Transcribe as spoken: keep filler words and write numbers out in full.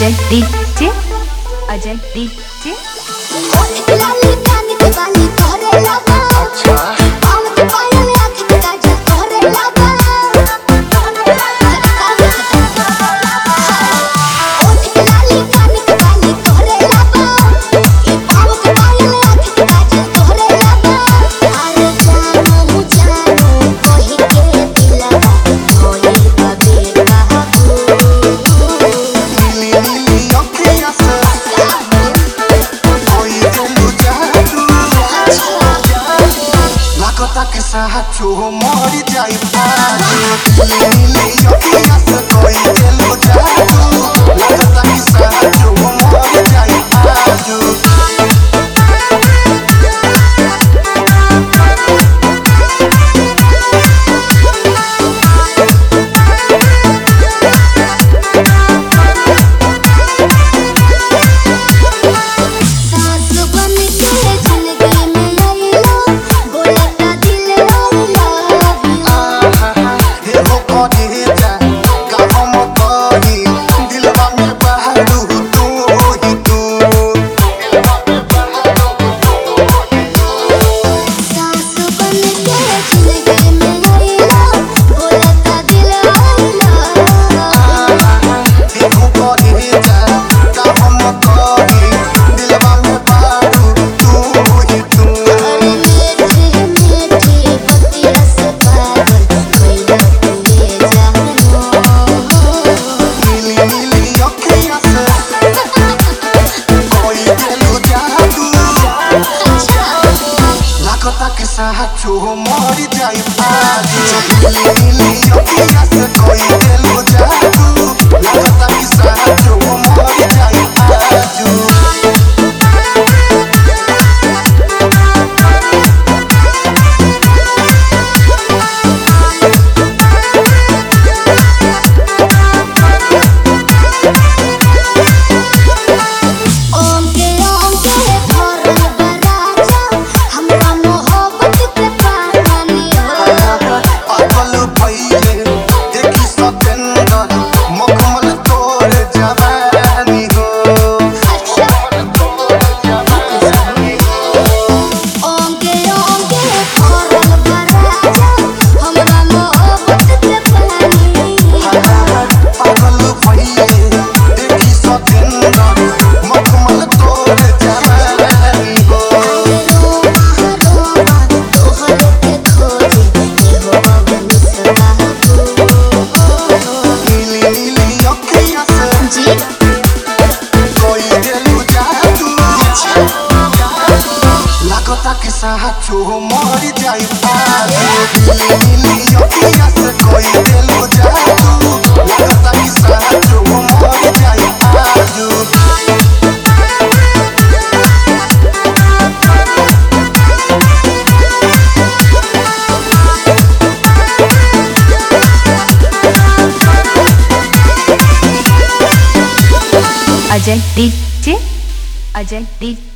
Ajay DJ Ajay DJ साचो मरी जाई पाजो नीली अखियां से कोई चलो जादू लगता कि साचो मरी जाई पाजो साचो मरी जाई पाजो नीली अखियां से कोई चलो जादू लगता कि साचो मरी जाई पाजो साचो मरी जाई पाजो नीली अखियां से कोई चलो जादू लगता कि साचो मरी जाई पाजो अजय डीजे अजय डीजे